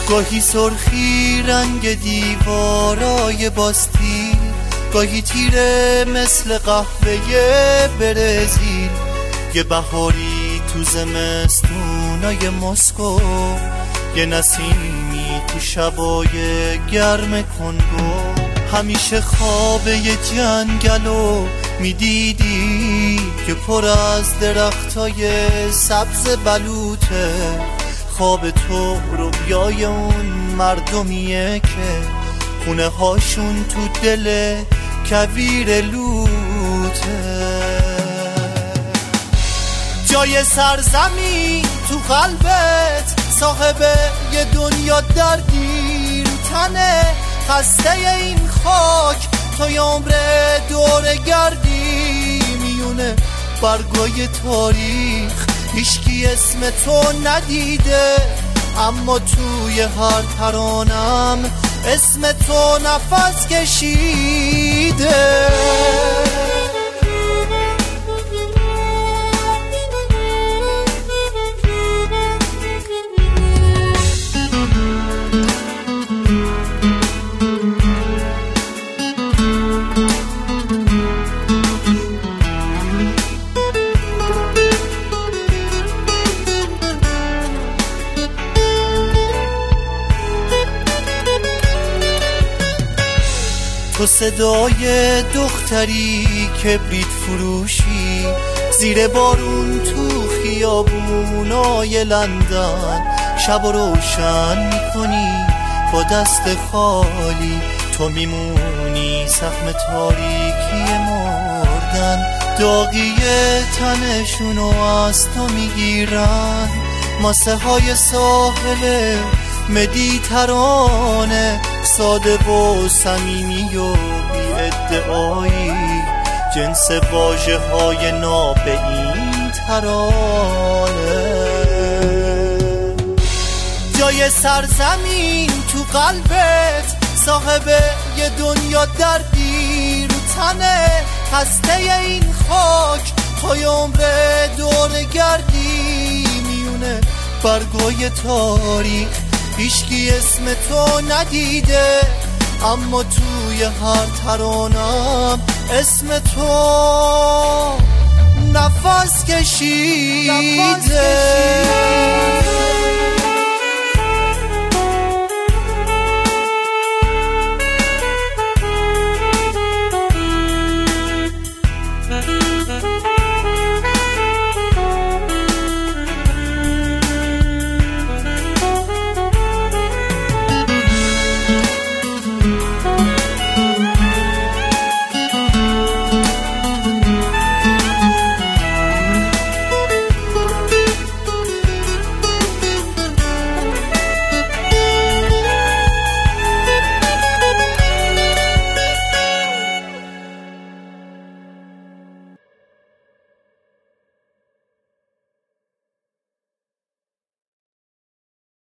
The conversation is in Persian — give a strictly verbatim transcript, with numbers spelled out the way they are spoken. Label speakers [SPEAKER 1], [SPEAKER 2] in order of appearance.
[SPEAKER 1] گاهی سرخی رنگ دیوارای باستیل، گاهی تیره مثل قهوه برزیل، یه بهاری تو زمستونای مسکو، یه نسیمی تو شبای گرم کنگو. همیشه خواب یه جنگلو میدیدی که پر از درختای سبز بلوطه. خواب تو رویای اون مردمیه که خونه هاشون تو دل کویر لوته. جای سرزمین تو قلبت صاحب یه دنیا دردی رو تنه. خسته این خاک تا عمر دور گردی میونه برگای تاریخ. هیچکی اسم تو ندیده اما توی هر ترانم اسم تو نفس کشیده. تو صدای دختری کبریت فروشی زیر بارون تو خیابونای لندن. شب و روشن میکنی با دست خالی، تو میمونی سهم تاریکی مردن. داغی تنشونو از تو میگیرن، ماسه های ساحل مدیترانه. ساده و صمیمی و بی ادعایی، جنس واژه های ناب این ترانه. جای سرزمین تو قلبت صاحب یه دنیا دردی رو تنه. خسته این خاک تا عمر دور گردی میونه برگای تاریخ. هیچکی اسم تو ندیده اما توی هر ترانم اسم تو نفس کشیده.